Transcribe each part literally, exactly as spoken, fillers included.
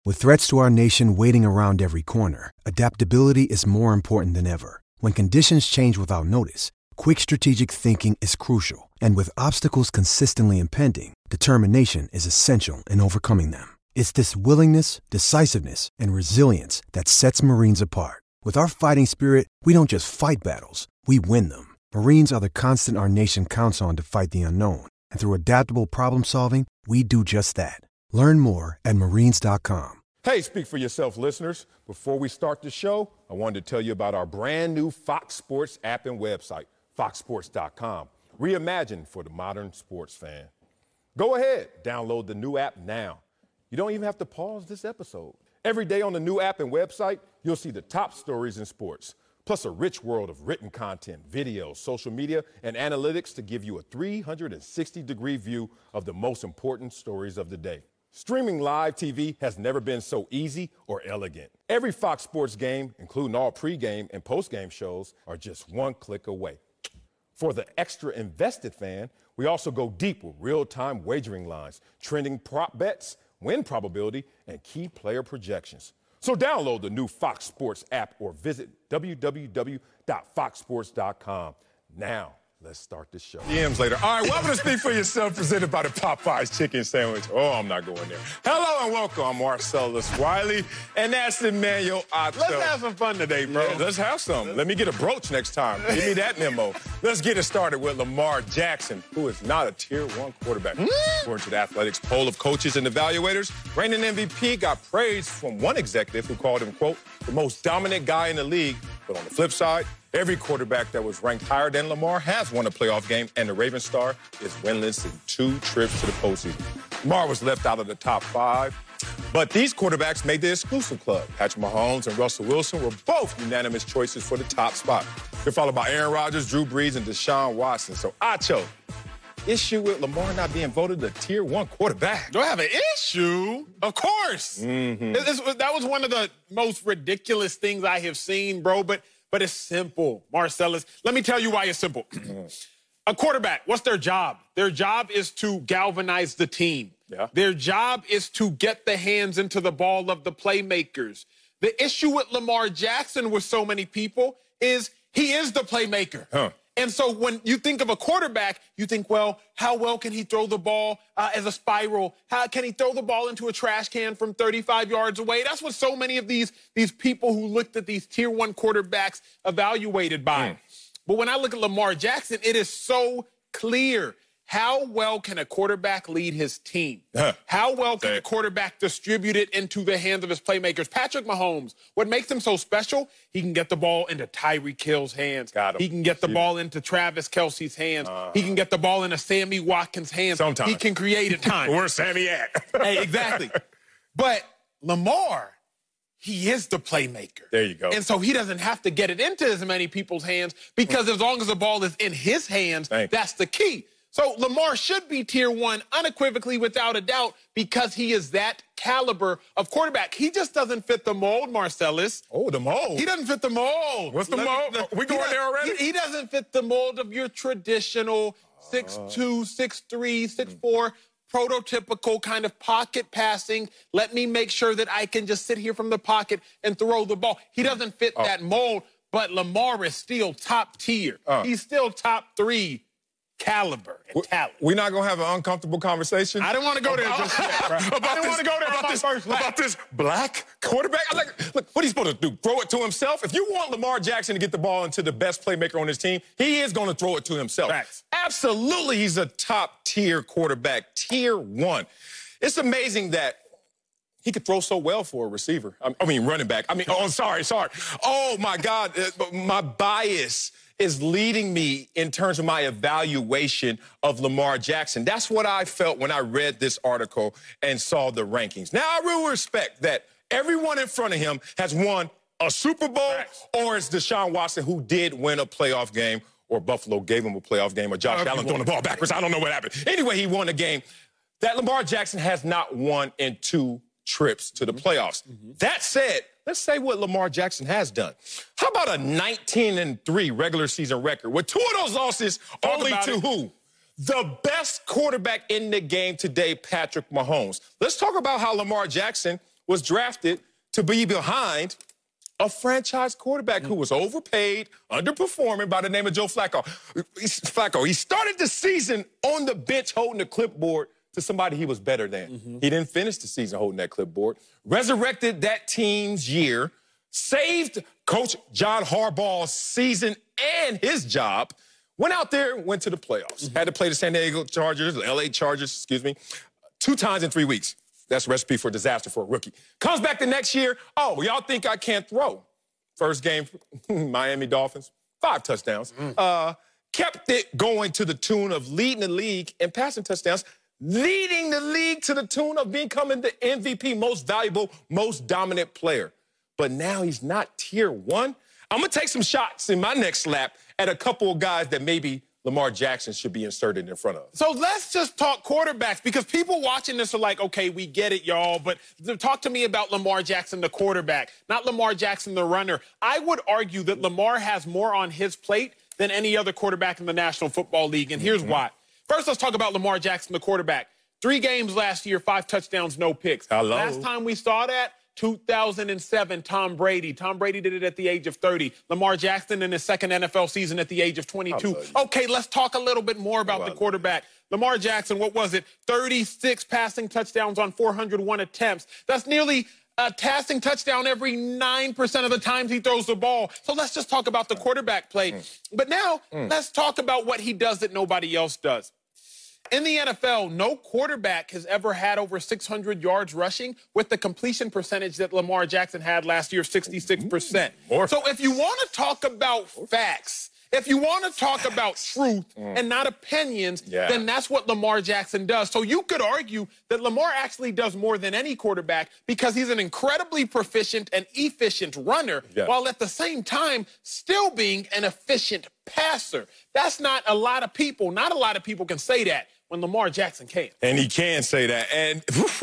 With threats to our nation waiting around every corner, adaptability is more important than ever. When conditions change without notice, quick strategic thinking is crucial. And with obstacles consistently impending, determination is essential in overcoming them. It's this willingness, decisiveness, and resilience that sets Marines apart. With our fighting spirit, we don't just fight battles, we win them. Marines are the constant our nation counts on to fight the unknown. And through adaptable problem solving, we do just that. Learn more at marines dot com. Hey, speak for yourself, listeners. Before we start the show, I wanted to tell you about our brand new Fox Sports app and website, fox sports dot com. Reimagined for the modern sports fan. Go ahead, download the new app now. You don't even have to pause this episode. Every day on the new app and website, you'll see the top stories in sports, plus a rich world of written content, videos, social media, and analytics to give you a three hundred sixty degree view of the most important stories of the day. Streaming live T V has never been so easy or elegant. Every Fox Sports game, including all pregame and postgame shows, are just one click away. For the extra invested fan, we also go deep with real-time wagering lines, trending prop bets, win probability, and key player projections. So download the new Fox Sports app or visit w w w dot fox sports dot com. Now, let's start the show. D Ms later. All right, welcome to Speak for Yourself, presented by the Popeyes Chicken Sandwich. Oh, I'm not going there. Hello and welcome. I'm Marcellus Wiley, and that's Emmanuel Otto. Let's have some fun today, bro. Yeah, let's have some. Let me get a brooch next time. Give me that memo. Let's get it started with Lamar Jackson, who is not a tier one quarterback. Mm. According to the Athletics poll of coaches and evaluators, reigning M V P got praise from one executive who called him, quote, the most dominant guy in the league. But on the flip side, every quarterback that was ranked higher than Lamar has won a playoff game, and the Ravens star is winless in two trips to the postseason. Lamar was left out of the top five, but these quarterbacks made the exclusive club. Patrick Mahomes and Russell Wilson were both unanimous choices for the top spot. They're followed by Aaron Rodgers, Drew Brees, and Deshaun Watson. So, Acho, issue with Lamar not being voted a tier one quarterback. Do I have an issue? Of course. Mm-hmm. This, this, that was one of the most ridiculous things I have seen, bro, but But it's simple, Marcellus. Let me tell you why it's simple. A quarterback, what's their job? Their job is to galvanize the team. Yeah. Their job is to get the hands into the ball of the playmakers. The issue with Lamar Jackson with so many people is he is the playmaker. Huh. And so when you think of a quarterback, you think, well, how well can he throw the ball uh, as a spiral? How can he throw the ball into a trash can from thirty-five yards away? That's what so many of these, these people who looked at these tier one quarterbacks evaluated by. Mm. But when I look at Lamar Jackson, it is so clear. How well can a quarterback lead his team? Huh. How well can Dang. a quarterback distribute it into the hands of his playmakers? Patrick Mahomes, what makes him so special, he can get the ball into Tyreek Hill's hands. Got him. He can get the Shoot. ball into Travis Kelce's hands. Uh, he can get the ball into Sammy Watkins' hands. Sometimes. He can create a time. Where's Sammy at? Hey, exactly. But Lamar, he is the playmaker. There you go. And so he doesn't have to get it into as many people's hands because as long as the ball is in his hands, Thank that's the key. So Lamar should be tier one unequivocally without a doubt because he is that caliber of quarterback. He just doesn't fit the mold, Marcellus. Oh, the mold. He doesn't fit the mold. What's the Let mold? me- We going he there already? He, he doesn't fit the mold of your traditional six two, six three, six four prototypical kind of pocket passing. Let me make sure that I can just sit here from the pocket and throw the ball. He doesn't fit Oh. that mold, but Lamar is still top tier. Uh. He's still top three caliber and talent. We're not going to have an uncomfortable conversation? I don't want to go there just yet, bro. about I don't this, want to go there about about this, first lap. about this black quarterback. I Like, look, what are you supposed to do? Throw it to himself? If you want Lamar Jackson to get the ball into the best playmaker on his team, he is going to throw it to himself. Facts. Absolutely, he's a top-tier quarterback, tier one. It's amazing that he could throw so well for a receiver. I mean, running back. I mean, oh, sorry, sorry. Oh, my God. My bias is leading me in terms of my evaluation of Lamar Jackson. That's what I felt when I read this article and saw the rankings. Now, I will respect that everyone in front of him has won a Super Bowl, or it's Deshaun Watson, who did win a playoff game, or Buffalo gave him a playoff game, or Josh Allen throwing the ball backwards. I don't know what happened. Anyway, he won a game that Lamar Jackson has not won in two trips to the playoffs. Mm-hmm. That said, let's say what Lamar Jackson has done. How about a nineteen and three regular season record with two of those losses Talk only to it. who? The best quarterback in the game today, Patrick Mahomes. Let's talk about how Lamar Jackson was drafted to be behind a franchise quarterback who was overpaid, underperforming by the name of Joe Flacco. Flacco, he started the season on the bench holding the clipboard to somebody he was better than. Mm-hmm. He didn't finish the season holding that clipboard. Resurrected that team's year, saved Coach John Harbaugh's season and his job, went out there and went to the playoffs. Mm-hmm. Had to play the San Diego Chargers, the L A Chargers, excuse me, two times in three weeks. That's a recipe for disaster for a rookie. Comes back the next year. Oh, y'all think I can't throw? First game, Miami Dolphins, five touchdowns. Mm. Uh, kept it going to the tune of leading the league in passing touchdowns, leading the league to the tune of becoming the M V P, most valuable, most dominant player. But now he's not tier one. I'm going to take some shots in my next lap at a couple of guys that maybe Lamar Jackson should be inserted in front of. So let's just talk quarterbacks, because people watching this are like, okay, we get it, y'all, but talk to me about Lamar Jackson, the quarterback, not Lamar Jackson, the runner. I would argue that Lamar has more on his plate than any other quarterback in the National Football League, and here's mm-hmm. why. First, let's talk about Lamar Jackson, the quarterback. Three games last year, five touchdowns, no picks. Hello. Last time we saw that, two thousand seven, Tom Brady. Tom Brady did it at the age of thirty. Lamar Jackson in his second N F L season at the age of twenty-two. Okay, let's talk a little bit more about the quarterback. Lamar Jackson, what was it? thirty-six passing touchdowns on four hundred one attempts. That's nearly a passing touchdown every nine percent of the times he throws the ball. So let's just talk about the quarterback play. Mm. But now, mm. let's talk about what he does that nobody else does. In the N F L, no quarterback has ever had over six hundred yards rushing with the completion percentage that Lamar Jackson had last year, sixty-six percent. More. So if you want to talk about facts, if you want to talk about truth mm. and not opinions, yeah. then that's what Lamar Jackson does. So you could argue that Lamar actually does more than any quarterback because he's an incredibly proficient and efficient runner, yeah. while at the same time still being an efficient passer. That's not a lot of people. Not a lot of people can say that when Lamar Jackson can. And he can say that. And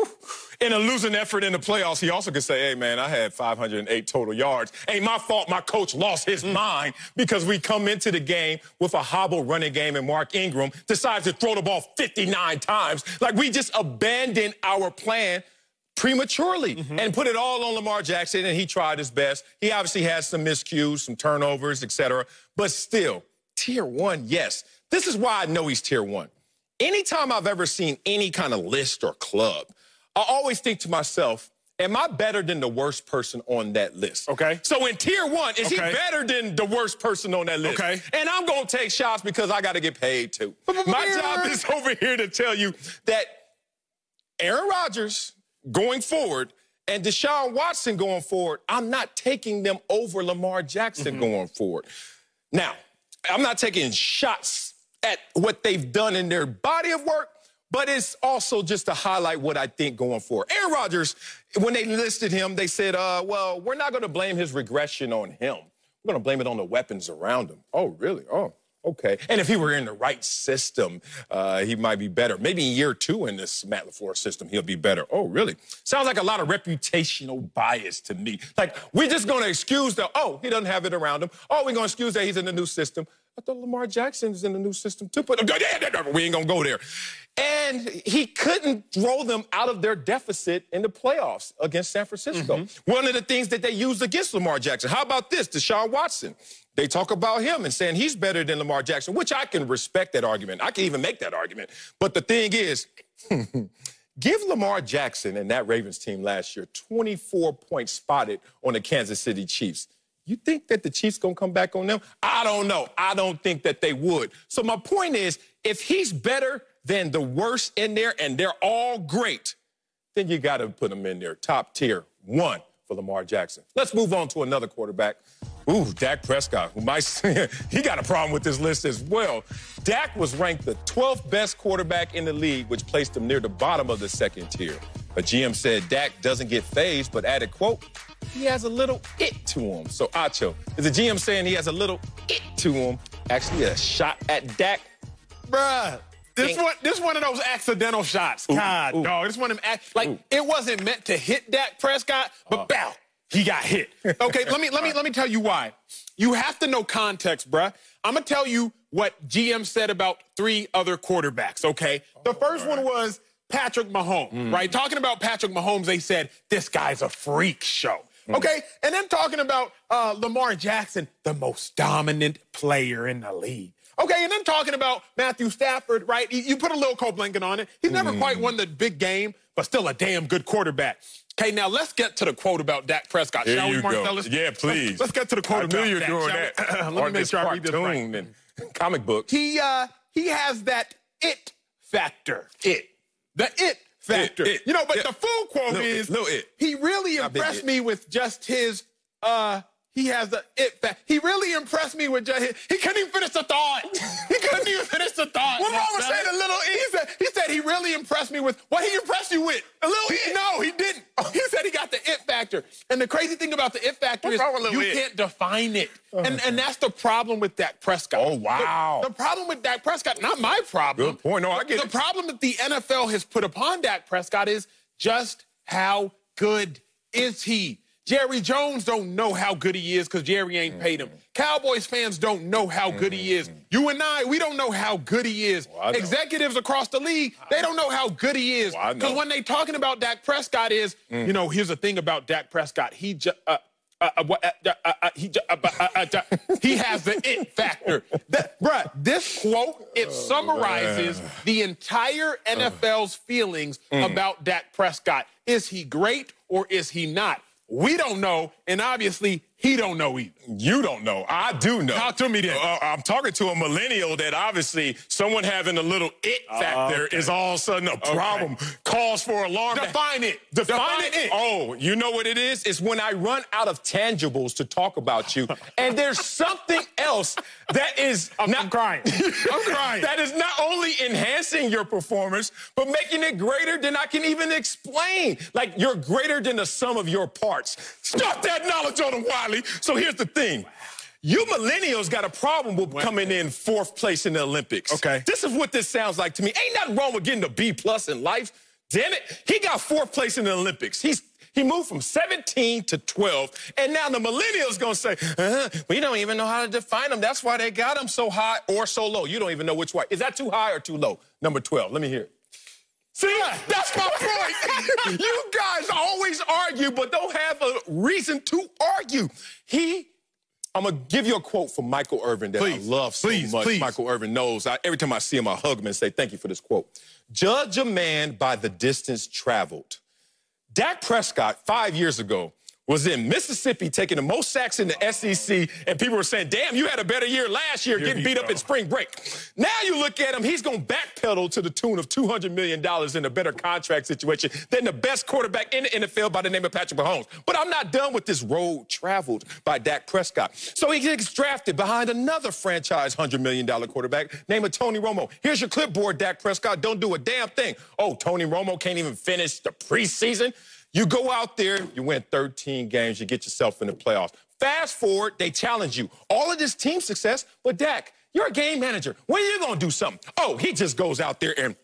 in a losing effort in the playoffs, he also can say, hey, man, I had five hundred eight total yards. Ain't my fault my coach lost his mm. mind because we come into the game with a hobble running game and Mark Ingram decides to throw the ball fifty-nine times. Like, we just abandoned our plan prematurely mm-hmm. and put it all on Lamar Jackson, and he tried his best. He obviously has some miscues, some turnovers, et cetera. But still, tier one, yes. This is why I know he's tier one. Anytime I've ever seen any kind of list or club, I always think to myself, am I better than the worst person on that list? Okay. So in tier one, is okay. he better than the worst person on that list? Okay. And I'm going to take shots because I got to get paid too. My job is over here to tell you that Aaron Rodgers going forward and Deshaun Watson going forward, I'm not taking them over Lamar Jackson mm-hmm. going forward. Now, I'm not taking shots at what they've done in their body of work, but it's also just to highlight what I think going forward. Aaron Rodgers, when they listed him, they said, uh, well, we're not going to blame his regression on him. We're going to blame it on the weapons around him. Oh, really? Oh, okay. And if he were in the right system, uh, he might be better. Maybe in year two in this Matt LaFleur system, he'll be better. Oh, really? Sounds like a lot of reputational bias to me. Like, we're just going to excuse the, oh, he doesn't have it around him. Oh, we're going to excuse that he's in the new system. I thought Lamar Jackson's in the new system too, but we ain't gonna go there. And he couldn't throw them out of their deficit in the playoffs against San Francisco. Mm-hmm. One of the things that they used against Lamar Jackson. How about this, Deshaun Watson? They talk about him and saying he's better than Lamar Jackson, which I can respect that argument. I can even make that argument. But the thing is, give Lamar Jackson and that Ravens team last year twenty-four points spotted on the Kansas City Chiefs. You think that the Chiefs going to come back on them? I don't know. I don't think that they would. So my point is, if he's better than the worst in there and they're all great, then you got to put him in there. Top tier one for Lamar Jackson. Let's move on to another quarterback. Ooh, Dak Prescott, who might he got a problem with this list as well. Dak was ranked the twelfth best quarterback in the league, which placed him near the bottom of the second tier. A G M said Dak doesn't get phased, but added, quote, he has a little it to him. So, Acho, is the G M saying he has a little it to him? Actually, a shot at Dak? Bruh, this one, this one of those accidental shots. Ooh, God, ooh. dog. This one of them, like, ooh. It wasn't meant to hit Dak Prescott, but uh. bow, he got hit. Okay, let me let me let me tell you why. You have to know context, bruh. I'm gonna tell you what G M said about three other quarterbacks. Okay, the first one was Patrick Mahomes, mm. right? Talking about Patrick Mahomes, they said, this guy's a freak show. Mm. Okay? And then talking about uh, Lamar Jackson, the most dominant player in the league. Okay, and then talking about Matthew Stafford, right? You, you put a little Cold Blanket on it. He's never mm. quite won the big game, but still a damn good quarterback. Okay, now let's get to the quote about Dak Prescott, Here shall we, you Marcellus? Go. Yeah, please. Let's, let's get to the quote I about knew you were Dak, doing that. Let me make sure I read this right. And comic books. He, uh, he has that it factor. It. The it factor. It, it, you know, but it. the full quote little is, it, little it. he really impressed me with just his, uh, he has the it factor. He really impressed me with just his, he couldn't even finish the thought. He couldn't even finish the thought. What's wrong with saying a little it? He said, he said he really impressed me with, what he impressed you with? A little he, it? No, he didn't. He said he got the it factor. And the crazy thing about the it factor What's is you it? can't define it. And, and that's the problem with Dak Prescott. Oh, wow. The, the problem with Dak Prescott, not my problem. Good point. No, I get the it. The problem that the N F L has put upon Dak Prescott is just how good is he? Jerry Jones don't know how good he is because Jerry ain't paid him. Cowboys fans don't know how good he is. You and I, we don't know how good he is. Well, Executives across the league, they don't know how good he is. Because well, when they talking about Dak Prescott is, mm. you know, here's the thing about Dak Prescott. He just, uh, uh, uh, uh, uh, uh, he, uh, uh, uh, uh, he has the it factor. That, bruh, this quote, it summarizes oh, the entire N F L's feelings mm. about Dak Prescott. Is he great or is he not? We don't know, and obviously, he don't know either. You don't know. I do know. Talk to me then. Uh, I'm talking to a millennial that obviously someone having a little it factor okay. is all of a sudden a problem. Okay. Calls for alarm. Define it. Define, Define it. it. Oh, you know what it is? It's when I run out of tangibles to talk about you, and there's something else that is I'm, not I'm crying. I'm crying. That is not only enhancing your performance, but making it greater than I can even explain. Like you're greater than the sum of your parts. Start that knowledge on them, Wiley. So here's the thing. You millennials got a problem with coming in fourth place in the Olympics. Okay. This is what this sounds like to me. Ain't nothing wrong with getting a B plus in life. Damn it. He got fourth place in the Olympics. He's He moved from seventeen to twelve, and now the millennials going to say, uh, we don't even know how to define them. That's why they got him so high or so low. You don't even know which way. Is that too high or too low? Number twelve. Let me hear it. See, that's my point. You guys always argue, but don't have a reason to argue. He, I'm going to give you a quote from Michael Irvin that please, I love so please, much. Please. Michael Irvin knows. I, every time I see him, I hug him and say, thank you for this quote. Judge a man by the distance traveled. Dak Prescott, five years ago, was in Mississippi taking the most sacks in the S E C, and people were saying, damn, you had a better year last year getting beat go. up in spring break. Now you look at him, he's going to backpedal to the tune of two hundred million dollars in a better contract situation than the best quarterback in the N F L by the name of Patrick Mahomes. But I'm not done with this road traveled by Dak Prescott. So he gets drafted behind another franchise one hundred million dollars quarterback named Tony Romo. Here's your clipboard, Dak Prescott. Don't do a damn thing. Oh, Tony Romo can't even finish the preseason. You go out there, you win thirteen games, you get yourself in the playoffs. Fast forward, they challenge you. All of this team success, but Dak, you're a game manager. When are you going to do something? Oh, he just goes out there and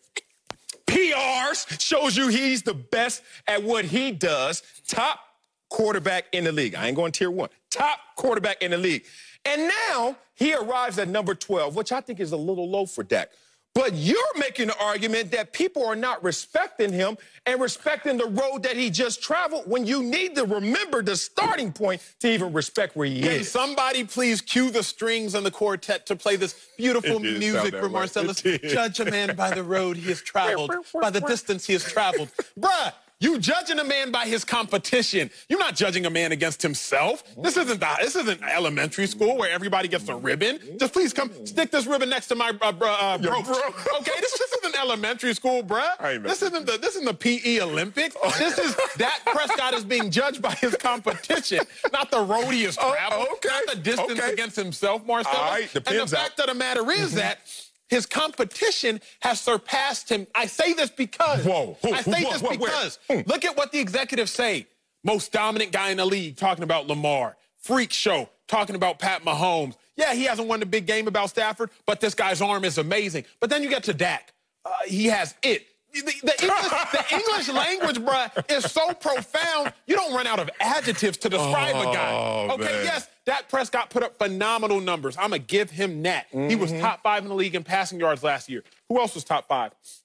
P Rs, shows you he's the best at what he does. Top quarterback in the league. I ain't going tier one. Top quarterback in the league. And now he arrives at number twelve, which I think is a little low for Dak. But you're making the argument that people are not respecting him and respecting the road that he just traveled when you need to remember the starting point to even respect where he Can is. somebody please cue the strings on the quartet to play this beautiful music for Marcellus? Judge a man by the road he has traveled, by the distance he has traveled. Bruh, you judging a man by his competition. You're not judging a man against himself. This isn't the, this isn't elementary school where everybody gets a ribbon. Just please come stick this ribbon next to my uh, bro, uh, brooch. Okay, this, this isn't elementary school, bruh. This isn't the this isn't the P E Olympics. This is Dak Prescott is being judged by his competition, not the road he has traveled, oh, okay. not the distance okay. against himself, Marcellus. All right, and the fact out. of the matter is mm-hmm. that his competition has surpassed him. I say this because. Whoa. Whoa. I say whoa, this whoa, because. whoa. Look at what the executives say. Most dominant guy in the league, talking about Lamar. Freak show, talking about Pat Mahomes. Yeah, he hasn't won the big game about Stafford, but this guy's arm is amazing. But then you get to Dak. Uh, he has it. The, the, English, the English language, bruh, is so profound, you don't run out of adjectives to describe oh, a guy. Okay, man. yes, Dak Prescott put up phenomenal numbers. I'm going to give him that. Mm-hmm. He was top five in the league in passing yards last year. Who else was top five?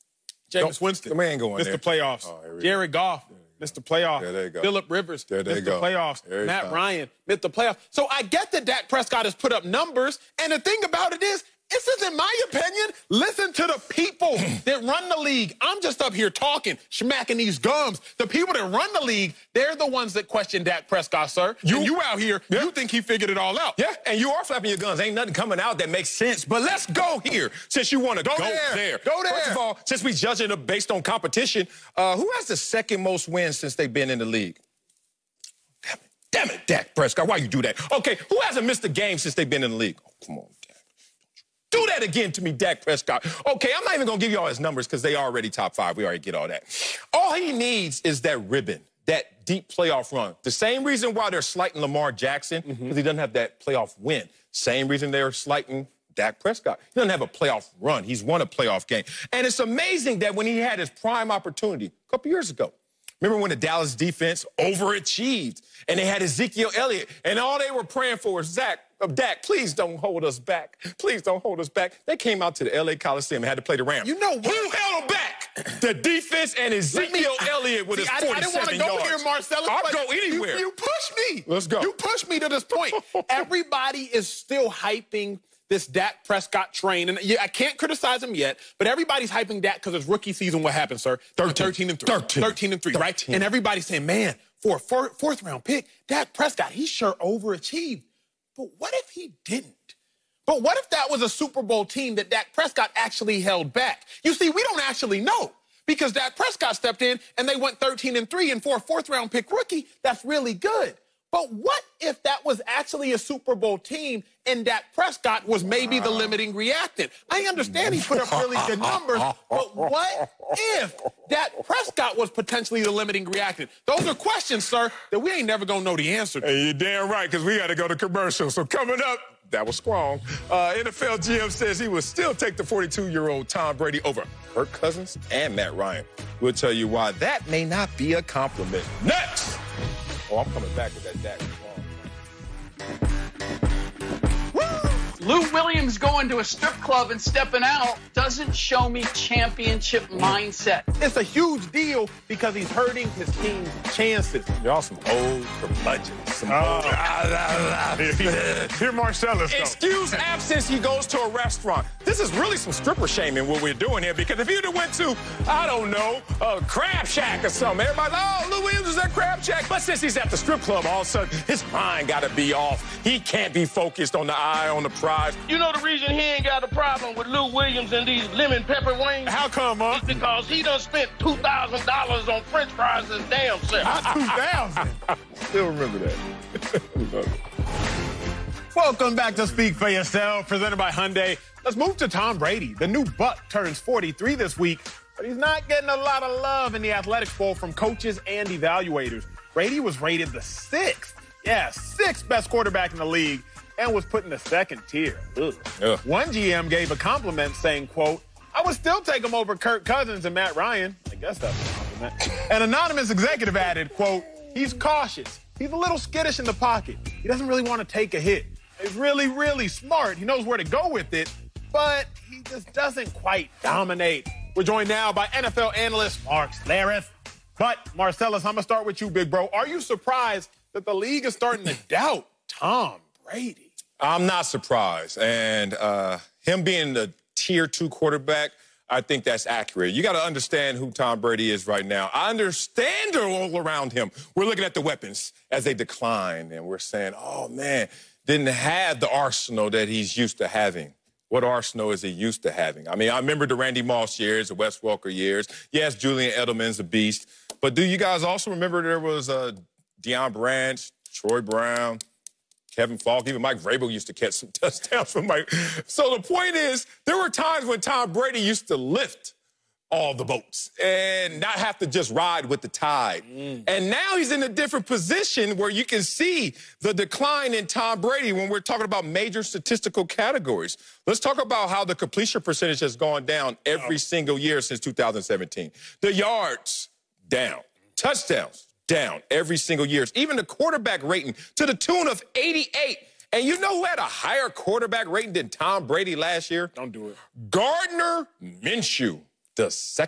Jameis Winston. The man going Mister there. Playoffs. Oh, Jared Goff. Mister Playoffs. There they go. Phillip Rivers. There they Mister go. Playoffs. There Matt fine. Ryan. Mister Playoffs. So I get that Dak Prescott has put up numbers, and the thing about it is, this is, in my opinion, listen to the people that run the league. I'm just up here talking, smacking these gums. The people that run the league, they're the ones that question Dak Prescott, sir. You, and you out here, yeah. you think he figured it all out. Yeah, and you are flapping your guns. Ain't nothing coming out that makes sense. But let's go here, since you want to go, go there. there. Go there. First of all, since we judge it based on competition, uh, who has the second most wins since they've been in the league? Damn it. Damn it, Dak Prescott. Why you do that? Okay, who hasn't missed a game since they've been in the league? Oh, come on. Do that again to me, Dak Prescott. Okay, I'm not even going to give you all his numbers because they already top five. We already get all that. All he needs is that ribbon, that deep playoff run. The same reason why they're slighting Lamar Jackson, because mm-hmm. he doesn't have that playoff win. Same reason they're slighting Dak Prescott. He doesn't have a playoff run. He's won a playoff game. And it's amazing that when he had his prime opportunity a couple years ago, remember when the Dallas defense overachieved and they had Ezekiel Elliott and all they were praying for was Zach, uh, Dak, please don't hold us back. Please don't hold us back. They came out to the L A Coliseum and had to play the Rams. You know what? Who held them back? The defense and Ezekiel me, Elliott with see, his forty-seven yards. I didn't want to go here, Marcellus. I'll go anywhere. You, you push me. Let's go. You push me to this point. Everybody is still hyping this Dak Prescott train. And yeah, I can't criticize him yet, but everybody's hyping Dak because his rookie season, what happened, sir? thirteen and three. thirteen. thirteen and three, thirteen. Right? And everybody's saying, man, for a four, fourth round pick, Dak Prescott, he sure overachieved. But what if he didn't? But what if that was a Super Bowl team that Dak Prescott actually held back? You see, we don't actually know because Dak Prescott stepped in and they went thirteen and three, and for a fourth round pick rookie, that's really good. But what if that was actually a Super Bowl team and Dak Prescott was maybe the limiting reactant? I understand he put up really good numbers, but what if Dak Prescott was potentially the limiting reactant? Those are questions, sir, that we ain't never going to know the answer to. Hey, you're damn right, because we got to go to commercial. So coming up, that was strong. Uh, N F L G M says he will still take the forty-two-year-old Tom Brady over Kirk Cousins and Matt Ryan. We'll tell you why that may not be a compliment. Next! Oh, I'm coming back with that Dak. Lou Williams going to a strip club and stepping out doesn't show me championship mindset. It's a huge deal because he's hurting his team's chances. Y'all some old curmudgeons. Some oh. old... Here, Marcellus. Excuse absence, he goes to a restaurant. This is really some stripper shaming what we're doing here, because if you'd have went to, I don't know, a Crab Shack or something, everybody's like, oh, Lou Williams is at Crab Shack. But since he's at the strip club, all of a sudden, his mind got to be off. He can't be focused on the eye on the prize. You know the reason he ain't got a problem with Lou Williams and these lemon pepper wings? How come, huh? It's because he done spent two thousand dollars on french fries his damn self. two thousand dollars? Still remember that. Welcome back to Speak for Yourself, presented by Hyundai. Let's move to Tom Brady. The new Buck turns forty-three this week, but he's not getting a lot of love in the Athletics Bowl from coaches and evaluators. Brady was rated the sixth, yeah, sixth best quarterback in the league, and was put in the second tier. Ugh. Ugh. One G M gave a compliment saying, quote, I would still take him over Kirk Cousins and Matt Ryan. I guess that's a compliment. An anonymous executive added, quote, he's cautious. He's a little skittish in the pocket. He doesn't really want to take a hit. He's really, really smart. He knows where to go with it, but he just doesn't quite dominate. We're joined now by N F L analyst Mark Schlereth. But, Marcellus, I'm going to start with you, big bro. Are you surprised that the league is starting to doubt Tom Brady? I'm not surprised. And uh, him being the tier two quarterback, I think that's accurate. You got to understand who Tom Brady is right now. I understand all around him. We're looking at the weapons as they decline, and we're saying, oh, man, didn't have the arsenal that he's used to having. What arsenal is he used to having? I mean, I remember the Randy Moss years, the Wes Welker years. Yes, Julian Edelman's a beast. But do you guys also remember there was uh, Deion Branch, Troy Brown, Kevin Falk, even Mike Vrabel used to catch some touchdowns from Mike. So the point is, there were times when Tom Brady used to lift all the boats and not have to just ride with the tide. Mm. And now he's in a different position where you can see the decline in Tom Brady when we're talking about major statistical categories. Let's talk about how the completion percentage has gone down every oh. single year since two thousand seventeen. The yards, down. Touchdowns, down every single year. Even the quarterback rating to the tune of eighty-eight. And you know who had a higher quarterback rating than Tom Brady last year? Don't do it. Gardner Minshew, the second.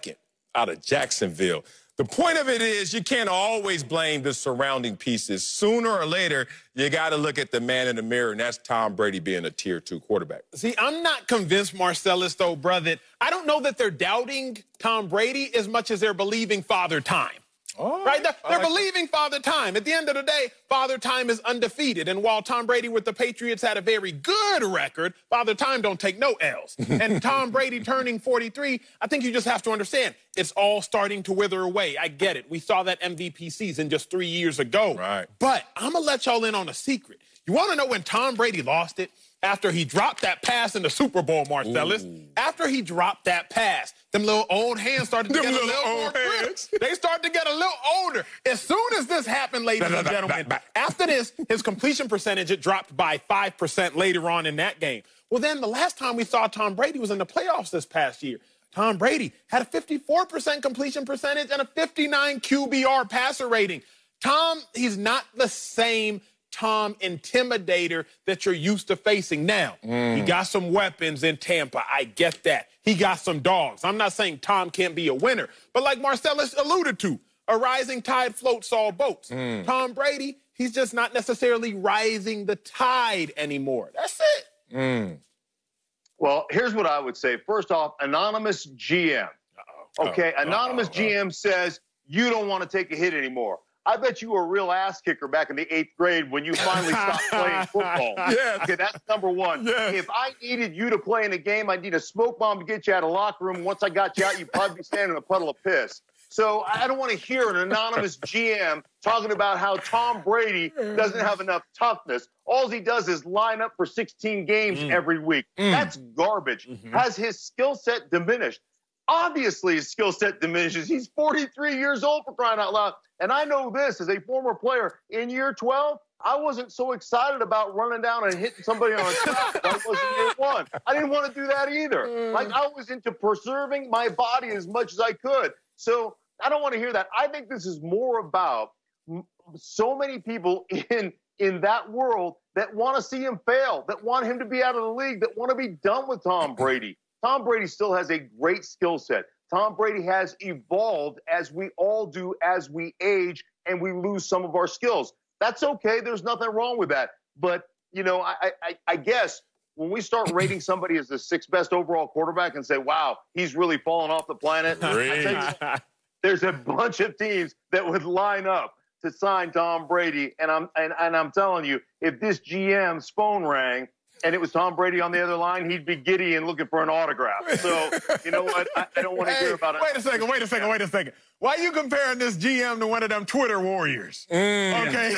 out of Jacksonville. The point of it is you can't always blame the surrounding pieces. Sooner or later, you got to look at the man in the mirror, and that's Tom Brady being a tier two quarterback. See, I'm not convinced, Marcellus, though, brother. I don't know that they're doubting Tom Brady as much as they're believing Father Time. Oh, right? They're, they're like believing Father Time. At the end of the day, Father Time is undefeated. And while Tom Brady with the Patriots had a very good record, Father Time don't take no L's. And Tom Brady turning forty-three, I think you just have to understand, it's all starting to wither away. I get it. We saw that M V P season just three years ago. Right. But I'm going to let y'all in on a secret. You want to know when Tom Brady lost it? After he dropped that pass in the Super Bowl, Marcellus. Ooh. After he dropped that pass, them little old hands started to get a little more grip. They started to get a little older. As soon as this happened, ladies and gentlemen, after this, his completion percentage, it dropped by five percent later on in that game. Well, then the last time we saw Tom Brady was in the playoffs this past year. Tom Brady had a fifty-four percent completion percentage and a fifty-nine Q B R passer rating. Tom, he's not the same Tom intimidator that you're used to facing now. Mm. He got some weapons in Tampa. I get that. He got some dogs. I'm not saying Tom can't be a winner, but like Marcellus alluded to, a rising tide floats all boats. Mm. Tom Brady, he's just not necessarily rising the tide anymore. That's it. Mm. Well, here's what I would say. First off, anonymous G M. Uh-oh. Okay, uh-oh. anonymous uh-oh. G M says you don't want to take a hit anymore. I bet you were a real ass kicker back in the eighth grade when you finally stopped playing football. Yes. Okay, that's number one. Yes. If I needed you to play in a game, I'd need a smoke bomb to get you out of the locker room. Once I got you out, you'd probably be standing in a puddle of piss. So I don't want to hear an anonymous G M talking about how Tom Brady doesn't have enough toughness. All he does is line up for sixteen games mm. every week. Mm. That's garbage. Mm-hmm. Has his skill set diminished? Obviously, his skill set diminishes. He's forty-three years old, for crying out loud. And I know this as a former player. In year twelve, I wasn't so excited about running down and hitting somebody on a track as I was in year one. I didn't want to do that either. Like, I was into preserving my body as much as I could. So I don't want to hear that. I think this is more about so many people in, in that world that want to see him fail, that want him to be out of the league, that want to be done with Tom Brady. Tom Brady still has a great skill set. Tom Brady has evolved, as we all do as we age and we lose some of our skills. That's okay. There's nothing wrong with that. But, you know, I, I, I guess when we start rating somebody as the sixth best overall quarterback and say, wow, he's really fallen off the planet, I there's a bunch of teams that would line up to sign Tom Brady. And I'm, and, and I'm telling you, if this G M's phone rang and it was Tom Brady on the other line, he'd be giddy and looking for an autograph. So, you know what? I, I don't want to hey, hear about it. Wait a second, wait a second, wait a second. Why are you comparing this G M to one of them Twitter warriors? Mm. Okay.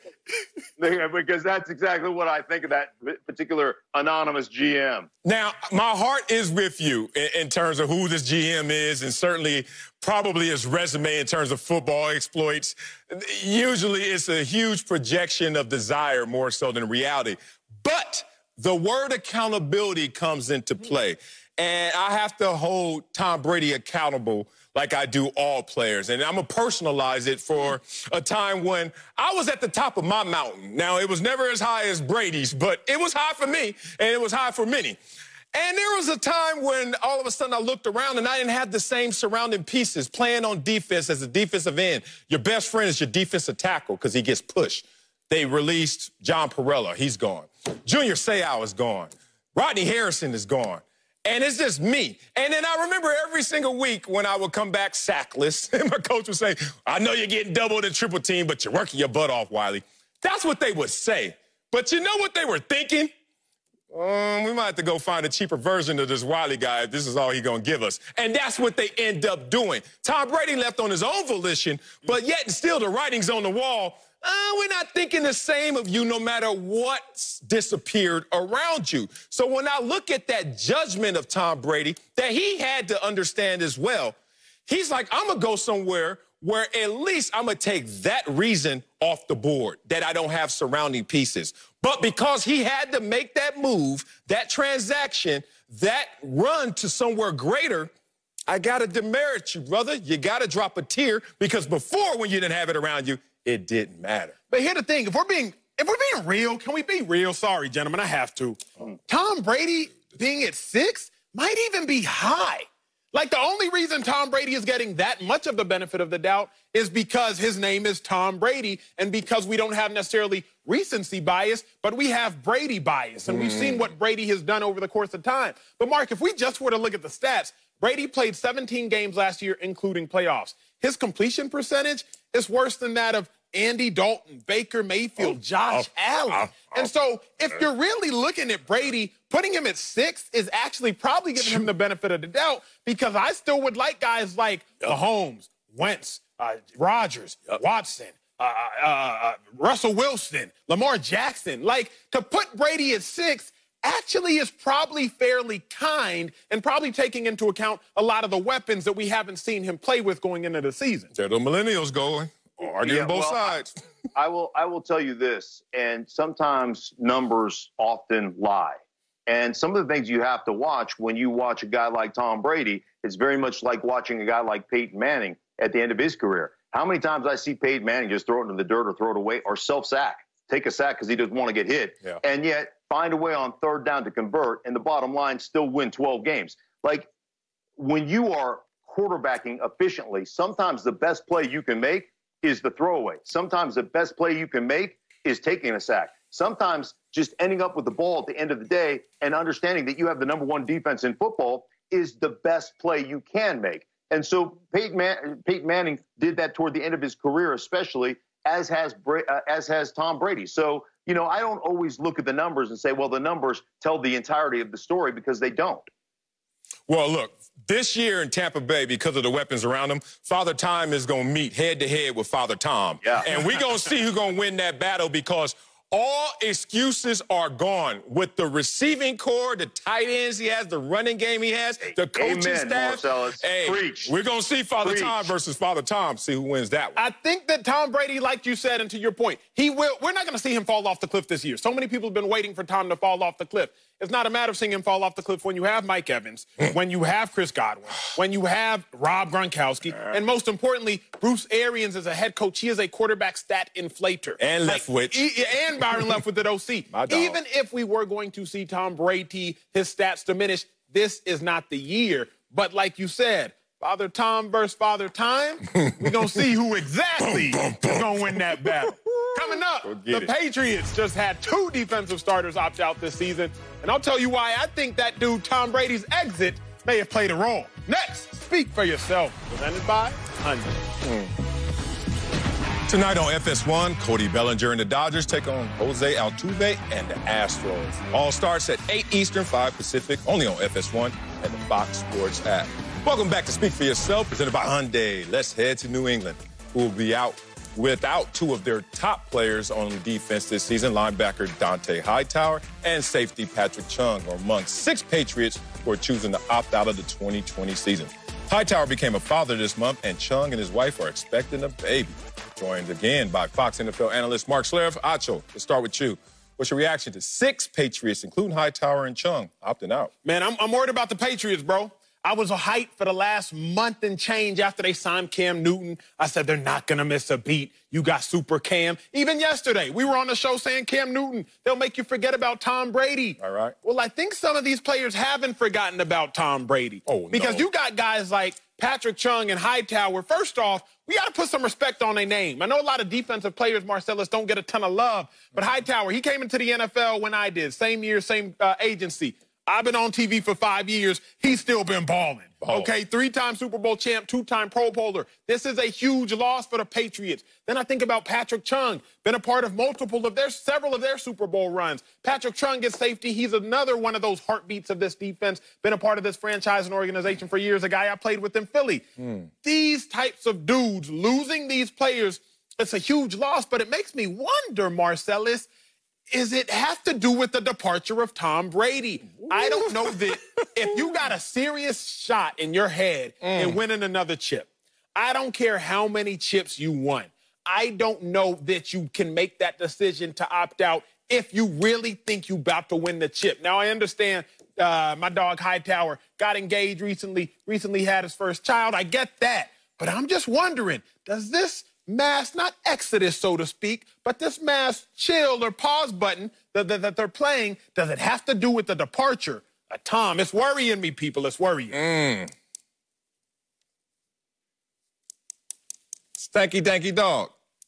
Because that's exactly what I think of that particular anonymous G M. Now, my heart is with you in, in terms of who this G M is, and certainly probably his resume in terms of football exploits. Usually it's a huge projection of desire more so than reality. But the word accountability comes into play. And I have to hold Tom Brady accountable like I do all players. And I'm going to personalize it for a time when I was at the top of my mountain. Now, it was never as high as Brady's, but it was high for me, and it was high for many. And there was a time when all of a sudden I looked around and I didn't have the same surrounding pieces playing on defense as a defensive end. Your best friend is your defensive tackle because he gets pushed. They released John Parrella. He's gone. Junior Seau is gone. Rodney Harrison is gone. And it's just me. And then I remember every single week when I would come back sackless, and my coach would say, I know you're getting doubled and triple team, but you're working your butt off, Wiley. That's what they would say. But you know what they were thinking? Um, we might have to go find a cheaper version of this Wiley guy if this is all he's going to give us. And that's what they end up doing. Tom Brady left on his own volition, but yet still the writing's on the wall. Uh, we're not thinking the same of you no matter what's disappeared around you. So when I look at that judgment of Tom Brady that he had to understand as well, he's like, I'm going to go somewhere where at least I'm going to take that reason off the board, that I don't have surrounding pieces. But because he had to make that move, that transaction, that run to somewhere greater, I got to demerit you, brother. You got to drop a tear because before, when you didn't have it around you, it didn't matter. But here's the thing. If we're being if we're being real, can we be real? Sorry, gentlemen, I have to. Tom Brady being at six might even be high. Like, the only reason Tom Brady is getting that much of the benefit of the doubt is because his name is Tom Brady and because we don't have necessarily recency bias, but we have Brady bias. And mm. we've seen what Brady has done over the course of time. But, Mark, if we just were to look at the stats, Brady played seventeen games last year, including playoffs. His completion percentage is worse than that of Andy Dalton, Baker Mayfield, oh, Josh oh, Allen. Oh, oh, and so if you're really looking at Brady, putting him at six is actually probably giving him the benefit of the doubt, because I still would like guys like yep. Mahomes, Wentz, uh, Rodgers, yep. Watson, uh, uh, uh, Russell Wilson, Lamar Jackson. Like, to put Brady at six actually is probably fairly kind and probably taking into account a lot of the weapons that we haven't seen him play with going into the season. There the millennials going. Arguing yeah, both well, sides. I, I will I will tell you this, and sometimes numbers often lie. And some of the things you have to watch when you watch a guy like Tom Brady, it's very much like watching a guy like Peyton Manning at the end of his career. How many times I see Peyton Manning just throw it in the dirt or throw it away or self-sack, take a sack because he doesn't want to get hit, yeah. and yet find a way on third down to convert, and the bottom line, still win twelve games. Like, when you are quarterbacking efficiently, sometimes the best play you can make is the throwaway. Sometimes the best play you can make is taking a sack. Sometimes just ending up with the ball at the end of the day and understanding that you have the number one defense in football is the best play you can make. And so Peyton, Man- Peyton Manning did that toward the end of his career, especially, as has Bra- uh, as has Tom Brady. So, you know, I don't always look at the numbers and say, well, the numbers tell the entirety of the story, because they don't. Well, look, this year in Tampa Bay, because of the weapons around him, Father Time is going to meet head-to-head with Father Tom. Yeah. And we're going to see who's going to win that battle, because all excuses are gone. With the receiving core, the tight ends he has, the running game he has, the coaching Amen, staff. Marcellus. Hey, Preach. We're going to see Father Preach. Time versus Father Tom, see who wins that one. I think that Tom Brady, like you said, and to your point, he will. We're not going to see him fall off the cliff this year. So many people have been waiting for Tom to fall off the cliff. It's not a matter of seeing him fall off the cliff when you have Mike Evans, when you have Chris Godwin, when you have Rob Gronkowski, and most importantly, Bruce Arians is a head coach. He is a quarterback stat inflator. And Leftwich. Like, and Byron Leftwich at O C. Even if we were going to see Tom Brady, his stats diminish, this is not the year. But like you said, Father Tom versus Father Time, we're going to see who exactly is going to win that battle. Coming up, the it. Patriots just had two defensive starters opt out this season. And I'll tell you why I think that dude, Tom Brady's exit, may have played a role. Next, Speak for Yourself, presented by Hyundai. Mm. Tonight on F S one, Cody Bellinger and the Dodgers take on Jose Altuve and the Astros. All starts at eight Eastern, five Pacific, only on F S one and the Fox Sports app. Welcome back to Speak for Yourself, presented by Hyundai. Let's head to New England, who will be out without two of their top players on defense this season, linebacker Dante Hightower and safety Patrick Chung, are among six Patriots who are choosing to opt out of the twenty twenty season. Hightower became a father this month, and Chung and his wife are expecting a baby. Joined again by Fox N F L analyst Mark Schlereth. Acho, let's start with you. What's your reaction to six Patriots, including Hightower and Chung, opting out? Man, I'm, I'm worried about the Patriots, bro. I was hyped for the last month and change after they signed Cam Newton. I said, they're not going to miss a beat. You got Super Cam. Even yesterday, we were on the show saying Cam Newton, they'll make you forget about Tom Brady. All right. Well, I think some of these players haven't forgotten about Tom Brady. Oh, Because no. you got guys like Patrick Chung and Hightower. First off, we got to put some respect on their name. I know a lot of defensive players, Marcellus, don't get a ton of love. But Hightower, he came into the N F L when I did. Same year, same uh, agency. I've been on T V for five years. He's still been balling. Ball. Okay, three-time Super Bowl champ, two-time Pro Bowler. This is a huge loss for the Patriots. Then I think about Patrick Chung, been a part of multiple of their, several of their Super Bowl runs. Patrick Chung gets safety. He's another one of those heartbeats of this defense, been a part of this franchise and organization for years, a guy I played with in Philly. Mm. These types of dudes, losing these players, it's a huge loss, but it makes me wonder, Marcellus, is it have to do with the departure of Tom Brady? Ooh. I don't know that if you got a serious shot in your head mm. in winning another chip, I don't care how many chips you won. I don't know that you can make that decision to opt out if you really think you about to win the chip. Now, I understand uh, my dog Hightower got engaged recently, recently had his first child. I get that. But I'm just wondering, does this mass, not exodus, so to speak, but this mass chill or pause button that, that, that they're playing, does it have to do with the departure of Tom? It's worrying me, people. It's worrying. Mm. Stanky danky dog.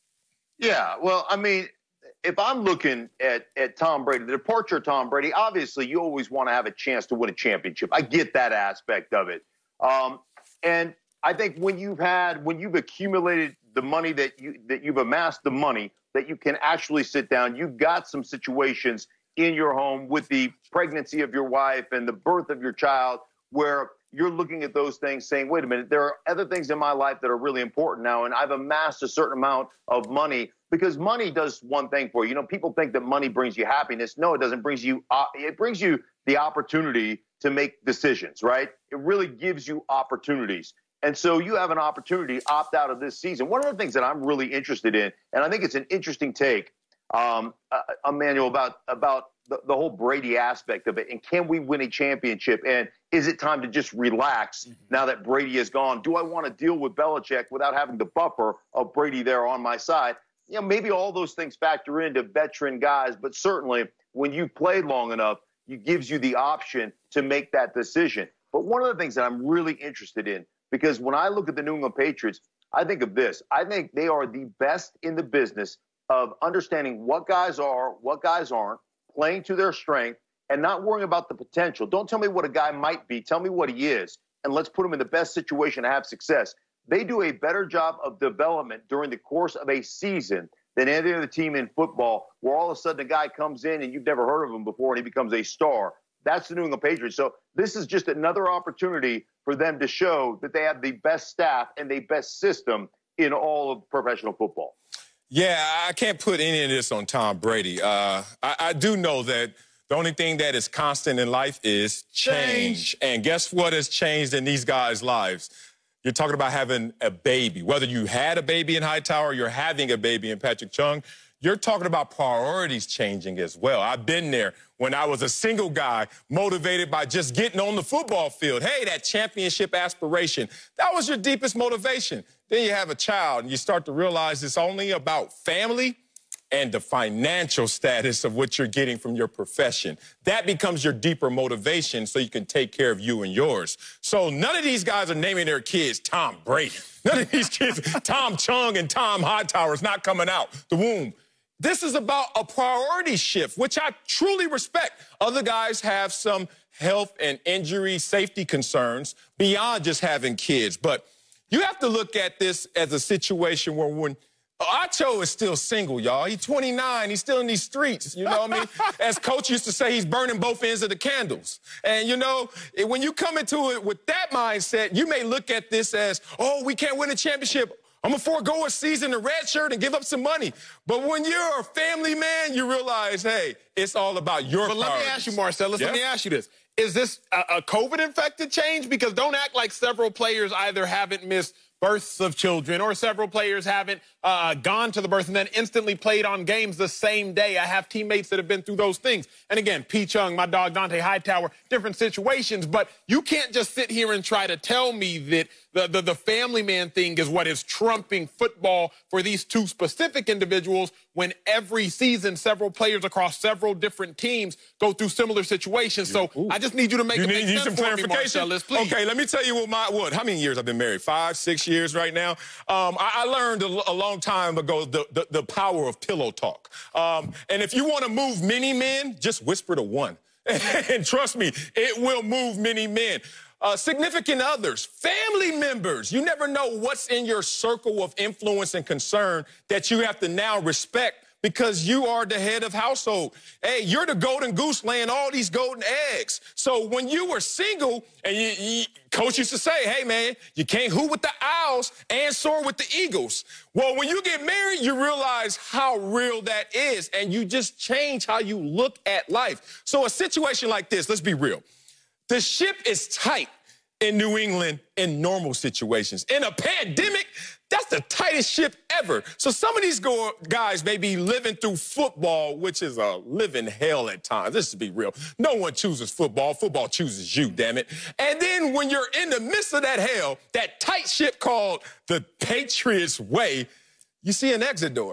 Yeah, well, I mean, if I'm looking at, at Tom Brady, the departure of Tom Brady, obviously you always want to have a chance to win a championship. I get that aspect of it. Um, and I think when you've had, when you've accumulated the money that you, that you've amassed the money that you can actually sit down, you've got some situations in your home with the pregnancy of your wife and the birth of your child where you're looking at those things saying, wait a minute, there are other things in my life that are really important now, and I've amassed a certain amount of money, because money does one thing for you. You know, people think that money brings you happiness. No, it doesn't. It brings you, uh, it brings you the opportunity to make decisions, right? It really gives you opportunities. And so you have an opportunity to opt out of this season. One of the things that I'm really interested in, and I think it's an interesting take, um, uh, Emmanuel, about, about the, the whole Brady aspect of it, and can we win a championship? And is it time to just relax mm-hmm. now that Brady is gone? Do I want to deal with Belichick without having the buffer of Brady there on my side? You know, maybe all those things factor into veteran guys, but certainly when you've played long enough, it gives you the option to make that decision. But one of the things that I'm really interested in, because when I look at the New England Patriots, I think of this. I think they are the best in the business of understanding what guys are, what guys aren't, playing to their strength, and not worrying about the potential. Don't tell me what a guy might be. Tell me what he is, and let's put him in the best situation to have success. They do a better job of development during the course of a season than any other team in football, where all of a sudden a guy comes in and you've never heard of him before and he becomes a star. That's the New England Patriots. So this is just another opportunity for them to show that they have the best staff and the best system in all of professional football. Yeah, I can't put any of this on Tom Brady. Uh, I, I do know that the only thing that is constant in life is change. change. And guess what has changed in these guys' lives? You're talking about having a baby. Whether you had a baby in Hightower or you're having a baby in Patrick Chung, you're talking about priorities changing as well. I've been there when I was a single guy motivated by just getting on the football field. Hey, that championship aspiration, that was your deepest motivation. Then you have a child and you start to realize it's only about family and the financial status of what you're getting from your profession. That becomes your deeper motivation so you can take care of you and yours. So none of these guys are naming their kids Tom Brady. None of these kids, Tom Chung and Tom Hightower is not coming out the womb. This is about a priority shift, which I truly respect. Other guys have some health and injury safety concerns beyond just having kids. But you have to look at this as a situation where when Acho is still single, y'all. He's twenty-nine. He's still in these streets. You know what I mean? As Coach used to say, he's burning both ends of the candles. And, you know, when you come into it with that mindset, you may look at this as, oh, we can't win a championship. I'm going to forego a season in red shirt and give up some money. But when you're a family man, you realize, hey, it's all about your But priorities. Let me ask you, Marcellus, yeah? let me ask you this. Is this a, a COVID-infected change? Because don't act like several players either haven't missed births of children or several players haven't uh, gone to the birth and then instantly played on games the same day. I have teammates that have been through those things. And again, P. Chung, my dog Dante Hightower, different situations. But you can't just sit here and try to tell me that the, the, the family man thing is what is trumping football for these two specific individuals when every season several players across several different teams go through similar situations. So Ooh. I just need you to make you it need, make need sense some for me, Marcellus, please. Okay, let me tell you what my, what, how many years I've been married? Five, six years right now. Um, I, I learned a, a long time ago the, the, the power of pillow talk. Um, and if you want to move many men, just whisper to one. And trust me, it will move many men. Uh, significant others, family members. You never know what's in your circle of influence and concern that you have to now respect because you are the head of household. Hey, you're the golden goose laying all these golden eggs. So when you were single, and you, you, Coach used to say, hey, man, you can't hoot with the owls and soar with the eagles. Well, when you get married, you realize how real that is, and you just change how you look at life. So a situation like this, let's be real. The ship is tight in New England in normal situations. In a pandemic, that's the tightest ship ever. So some of these go guys may be living through football, which is a living hell at times. This is to be real. No one chooses football. Football chooses you, damn it. And then when you're in the midst of that hell, that tight ship called the Patriots Way, you see an exit door.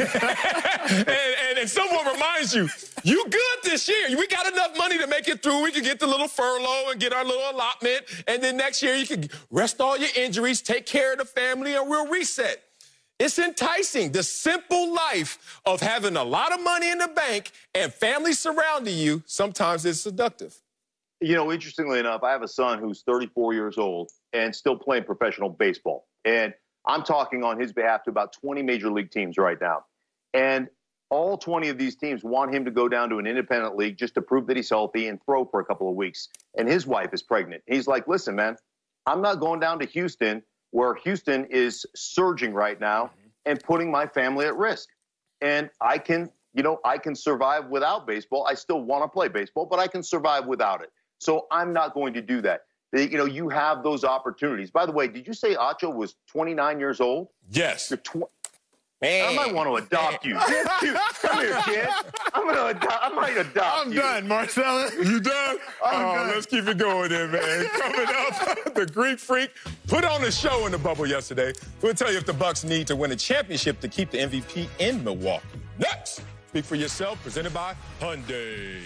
and, and, and someone reminds you, you good this year. We got enough money to make it through. We can get the little furlough and get our little allotment. And then next year you can rest all your injuries, take care of the family, and we'll reset. It's enticing. The simple life of having a lot of money in the bank and family surrounding you, sometimes it's seductive. You know, interestingly enough, I have a son who's thirty-four years old and still playing professional baseball. And I'm talking on his behalf to about twenty major league teams right now. And all twenty of these teams want him to go down to an independent league just to prove that he's healthy and throw for a couple of weeks. And his wife is pregnant. He's like, listen, man, I'm not going down to Houston, where Houston is surging right now and putting my family at risk. And I can, you know, I can survive without baseball. I still want to play baseball, but I can survive without it. So I'm not going to do that. You know, you have those opportunities. By the way, did you say Acho was twenty-nine years old? Yes. You're tw- Man. I might want to adopt you. Dude, come here, kid. I'm going to adopt. I might adopt I'm you. done, Marcellus. You done? I'm oh, done. Let's keep it going then, man. Coming up, the Greek Freak put on a show in the bubble yesterday. We'll tell you if the Bucks need to win a championship to keep the M V P in Milwaukee. Next, Speak for Yourself, presented by Hyundai.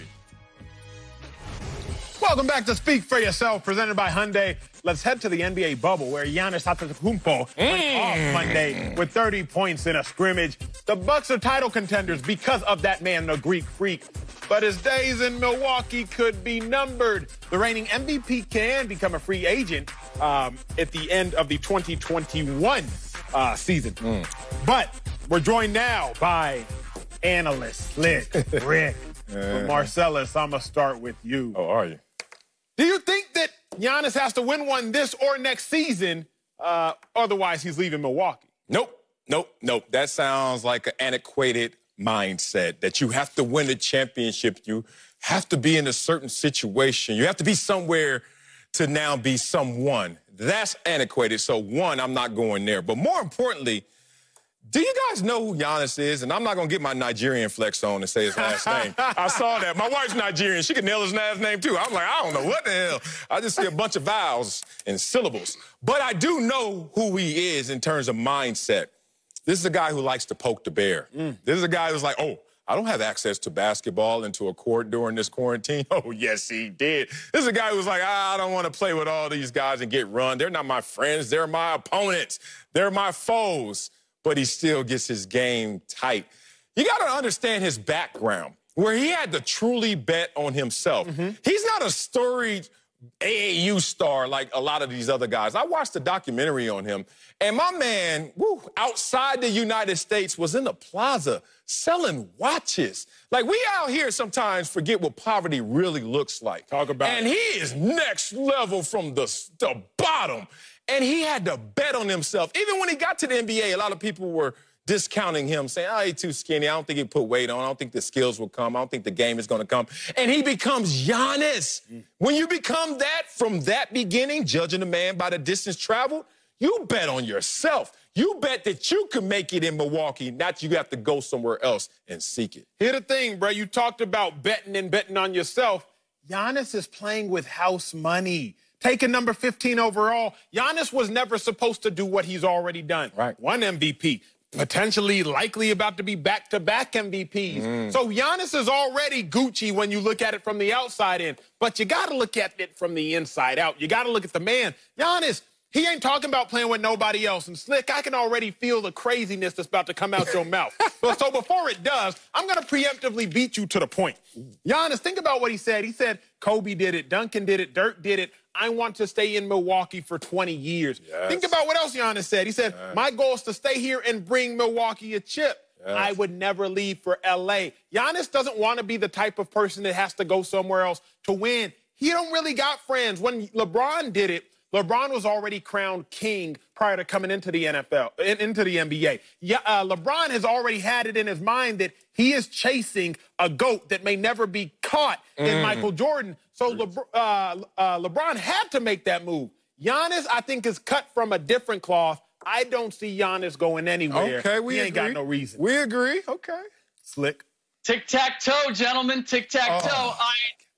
Welcome back to Speak for Yourself, presented by Hyundai. Let's head to the N B A bubble, where Giannis Antetokounmpo mm. went off Monday with thirty points in a scrimmage. The Bucks are title contenders because of that man, the Greek Freak. But his days in Milwaukee could be numbered. The reigning M V P can become a free agent um, at the end of the twenty twenty-one uh, season. Mm. But we're joined now by analyst Slick Rick. uh, Marcellus, I'm going to start with you. Oh, are you? Do you think that Giannis has to win one this or next season? Uh, otherwise, he's leaving Milwaukee. Nope, nope, nope. That sounds like an antiquated mindset that you have to win a championship. You have to be in a certain situation. You have to be somewhere to now be someone. That's antiquated. So, one, I'm not going there. But more importantly, do you guys know who Giannis is? And I'm not going to get my Nigerian flex on and say his last name. I saw that. My wife's Nigerian. She can nail his last name, too. I'm like, I don't know what the hell. I just see a bunch of vowels and syllables. But I do know who he is in terms of mindset. This is a guy who likes to poke the bear. Mm. This is a guy who's like, oh, I don't have access to basketball and to a court during this quarantine. Oh, yes, he did. This is a guy who's like, ah, I don't want to play with all these guys and get run. They're not my friends. They're my opponents. They're my foes. But he still gets his game tight. You got to understand his background, where he had to truly bet on himself. Mm-hmm. He's not a storied A A U star like a lot of these other guys. I watched a documentary on him, and my man, woo, outside the United States, was in the plaza selling watches. Like, we out here sometimes forget what poverty really looks like. Talk about and it. he is next level from the, the bottom. And he had to bet on himself. Even when he got to the N B A, a lot of people were discounting him, saying, oh, he's too skinny. I don't think he put weight on. I don't think the skills will come. I don't think the game is going to come. And he becomes Giannis. Mm. When you become that from that beginning, judging a man by the distance traveled, you bet on yourself. You bet that you can make it in Milwaukee, not you have to go somewhere else and seek it. Here's the thing, bro. You talked about betting and betting on yourself. Giannis is playing with house money. Taking number fifteen overall, Giannis was never supposed to do what he's already done. Right. One M V P, potentially likely about to be back-to-back M V Ps. Mm. So Giannis is already Gucci when you look at it from the outside in. But you got to look at it from the inside out. You got to look at the man. Giannis, he ain't talking about playing with nobody else. And Slick, I can already feel the craziness that's about to come out your mouth. But so before it does, I'm going to preemptively beat you to the point. Giannis, think about what he said. He said, Kobe did it, Duncan did it, Dirk did it. I want to stay in Milwaukee for twenty years. Yes. Think about what else Giannis said. He said, yes. My goal is to stay here and bring Milwaukee a chip. Yes. I would never leave for L A. Giannis doesn't want to be the type of person that has to go somewhere else to win. He don't really got friends. When LeBron did it, LeBron was already crowned king prior to coming into the N F L, into the N B A. Yeah, uh, LeBron has already had it in his mind that he is chasing a GOAT that may never be caught mm. in Michael Jordan. So Le- uh, uh, LeBron had to make that move. Giannis, I think, is cut from a different cloth. I don't see Giannis going anywhere. Okay, we he ain't agree. got no reason. We agree. Okay. Slick. Tic-tac-toe, gentlemen. Tic-tac-toe. Oh. I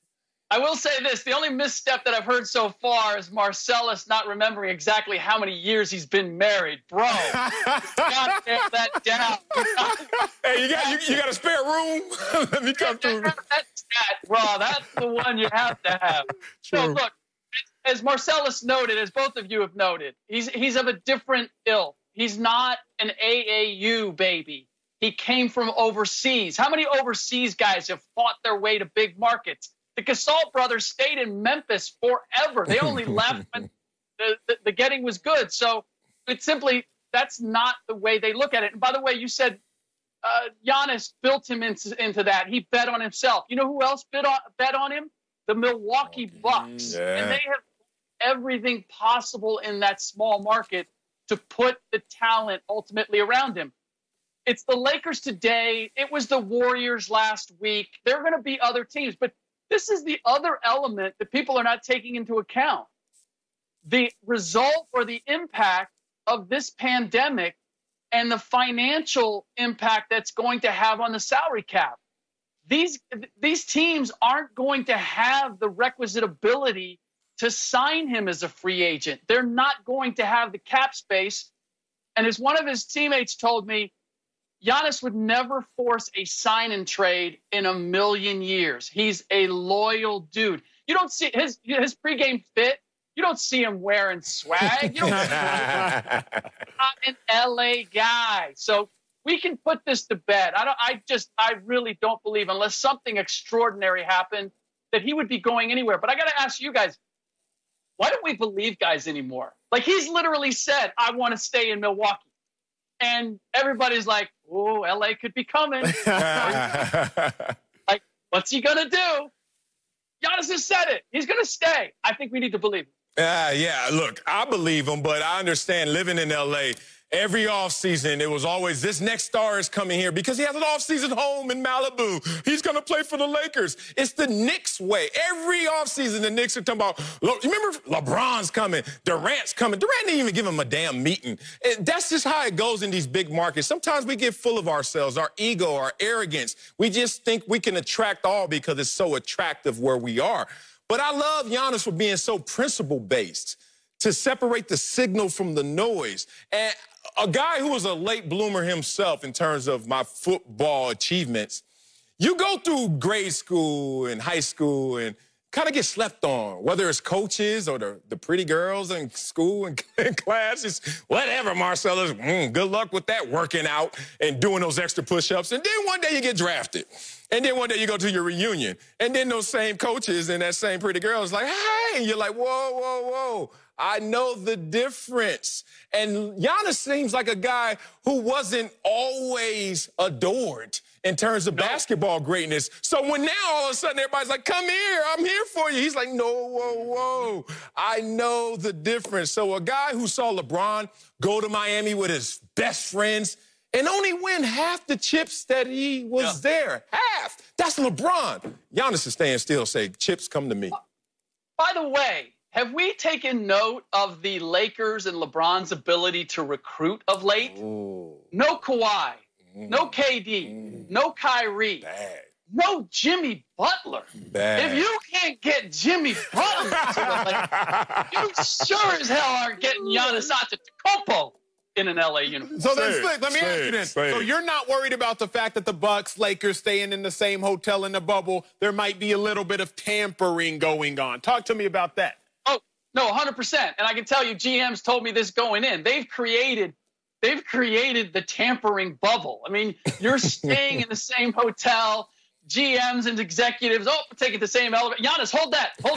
I will say this. The only misstep that I've heard so far is Marcellus not remembering exactly how many years he's been married. Bro, you gotta tear that down. Hey, you got you, you got a spare room? Let me come through. That's that, bro. That's the one you have to have. True. So, look, as Marcellus noted, as both of you have noted, he's he's of a different ilk. He's not an A A U baby. He came from overseas. How many overseas guys have fought their way to big markets? The Gasol brothers stayed in Memphis forever. They only left when the, the, the getting was good. So it's simply, that's not the way they look at it. And by the way, you said uh, Giannis built him into, into that. He bet on himself. You know who else bet on, bet on him? The Milwaukee Bucks. Yeah. And they have everything possible in that small market to put the talent ultimately around him. It's the Lakers today. It was the Warriors last week. There are going to be other teams. But this is the other element that people are not taking into account. The result or the impact of this pandemic and the financial impact that's going to have on the salary cap. These, these teams aren't going to have the requisite ability to sign him as a free agent. They're not going to have the cap space. And as one of his teammates told me, Giannis would never force a sign and trade in a million years. He's a loyal dude. You don't see his his pregame fit. You don't see him wearing swag. You don't see him not an L A guy. So we can put this to bed. I don't. I just. I really don't believe, unless something extraordinary happened, that he would be going anywhere. But I got to ask you guys, why don't we believe guys anymore? Like, he's literally said, "I want to stay in Milwaukee," and everybody's like, "Oh, L A could be coming." Like, what's he gonna do? Giannis has said it. He's gonna stay. I think we need to believe him. Uh, yeah, look, I believe him, but I understand living in L A, every offseason, it was always this next star is coming here because he has an offseason home in Malibu. He's going to play for the Lakers. It's the Knicks way. Every offseason, the Knicks are talking about, look, remember LeBron's coming, Durant's coming. Durant didn't even give him a damn meeting. And that's just how it goes in these big markets. Sometimes we get full of ourselves, our ego, our arrogance. We just think we can attract all because it's so attractive where we are. But I love Giannis for being so principle-based, to separate the signal from the noise. And a guy who was a late bloomer himself in terms of my football achievements, you go through grade school and high school and kind of get slept on, whether it's coaches or the, the pretty girls in school and in classes, whatever, Marcellus. Mm, good luck with that, working out and doing those extra push-ups. And then one day you get drafted. And then one day you go to your reunion. And then those same coaches and that same pretty girl is like, hey, and you're like, whoa, whoa, whoa. I know the difference. And Giannis seems like a guy who wasn't always adored in terms of no. basketball greatness. So when now all of a sudden everybody's like, come here, I'm here for you. He's like, no, whoa, whoa. I know the difference. So a guy who saw LeBron go to Miami with his best friends and only win half the chips that he was yeah. there. Half. That's LeBron. Giannis is staying still, say, chips come to me. By the way, have we taken note of the Lakers and LeBron's ability to recruit of late? Ooh. No Kawhi, mm. no K D, mm. no Kyrie, Bad. no Jimmy Butler. Bad. If you can't get Jimmy Butler to the Lakers, you sure as hell aren't getting Giannis Antetokounmpo in an L A uniform. So then, Slick, let me ask you this. So you're not worried about the fact that the Bucks, Lakers staying in the same hotel in the bubble, there might be a little bit of tampering going on. Talk to me about that. Oh, no, one hundred percent. And I can tell you, G Ms told me this going in. They've created, they've created the tampering bubble. I mean, you're staying in the same hotel, G Ms and executives, oh, we're taking the same elevator. Giannis, hold that. Hold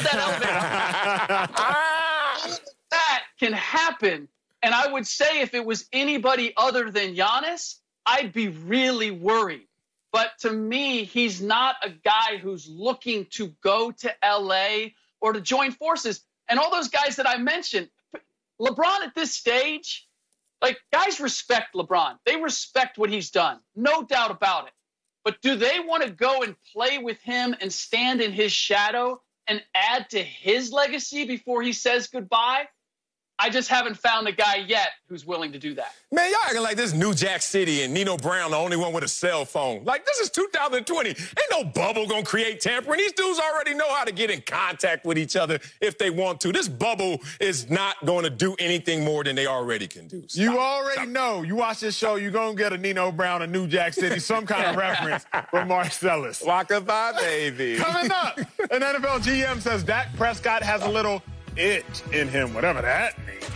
that elevator. That can happen. And I would say if it was anybody other than Giannis, I'd be really worried. But to me, he's not a guy who's looking to go to L A or to join forces. And all those guys that I mentioned, LeBron at this stage, like, guys respect LeBron. They respect what he's done, no doubt about it. But do they want to go and play with him and stand in his shadow and add to his legacy before he says goodbye? I just haven't found a guy yet who's willing to do that. Man, y'all acting like this New Jack City and Nino Brown the only one with a cell phone. Like, this is two thousand twenty. Ain't no bubble gonna create tampering. These dudes already know how to get in contact with each other if they want to. This bubble is not gonna do anything more than they already can do. Stop. You already Stop. know. You watch this show, you're gonna get a Nino Brown, a New Jack City, some kind of reference from Marcellus. Walk-a-bye, baby. Coming up, an N F L G M says Dak Prescott has a little itch in him, whatever that means.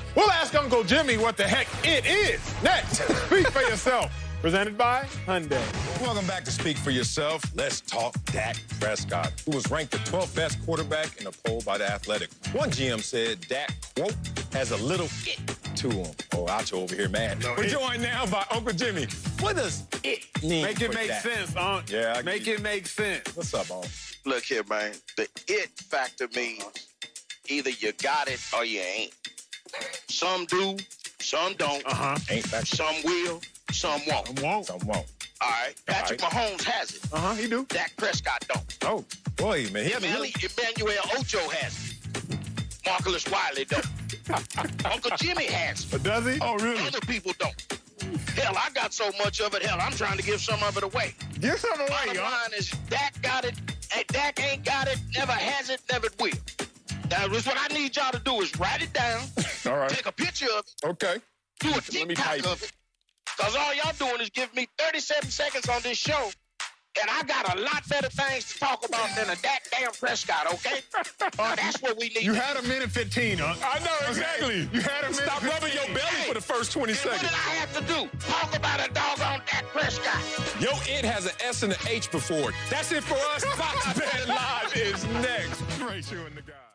We'll ask Uncle Jimmy what the heck it is next. Speak for yourself. Presented by Hyundai. Welcome back to Speak for Yourself. Let's talk Dak Prescott, who was ranked the twelfth best quarterback in a poll by The Athletic. One G M said Dak, quote, has a little it to him. Oh, Acho over here, man. No, We're it. joined now by Uncle Jimmy. What does it mean? Make it for make Dak? sense, Unc. Yeah, I Make it make sense. What's up, Unc? Look here, man. The it factor means either you got it or you ain't. Some do, some don't. Uh-huh. Ain't factor. Some will, some won't. Some won't. Some won't. All right. Patrick All right. Mahomes has it. Uh-huh, he do. Dak Prescott don't. Oh, boy, man. He hasn't Emmanuel, Emmanuel Ocho has it. Marcellus Wiley don't. Uncle Jimmy has it. But does he? Oh, really? Other people don't. Hell, I got so much of it. Hell, I'm trying to give some of it away. Give some away, Bottom y'all. line is Dak got it. Hey, Dak ain't got it. Never has it. Never will. That is what I need y'all to do is write it down. All right. Take a picture of it. Okay. Do a Let me TikTok type. of it. Because all y'all doing is give me thirty-seven seconds on this show, and I got a lot better things to talk about than a Dak damn Prescott, okay? Uh, that's what we need. You had a minute fifteen, huh? I know, exactly. You had a minute Stop rubbing your belly Hey, for the first twenty And what seconds. did I have to do? Talk about a doggone Dak Prescott. Yo, it has an S and an H before it. That's it for us. Fox Bet Live is next. Right, you and the guy.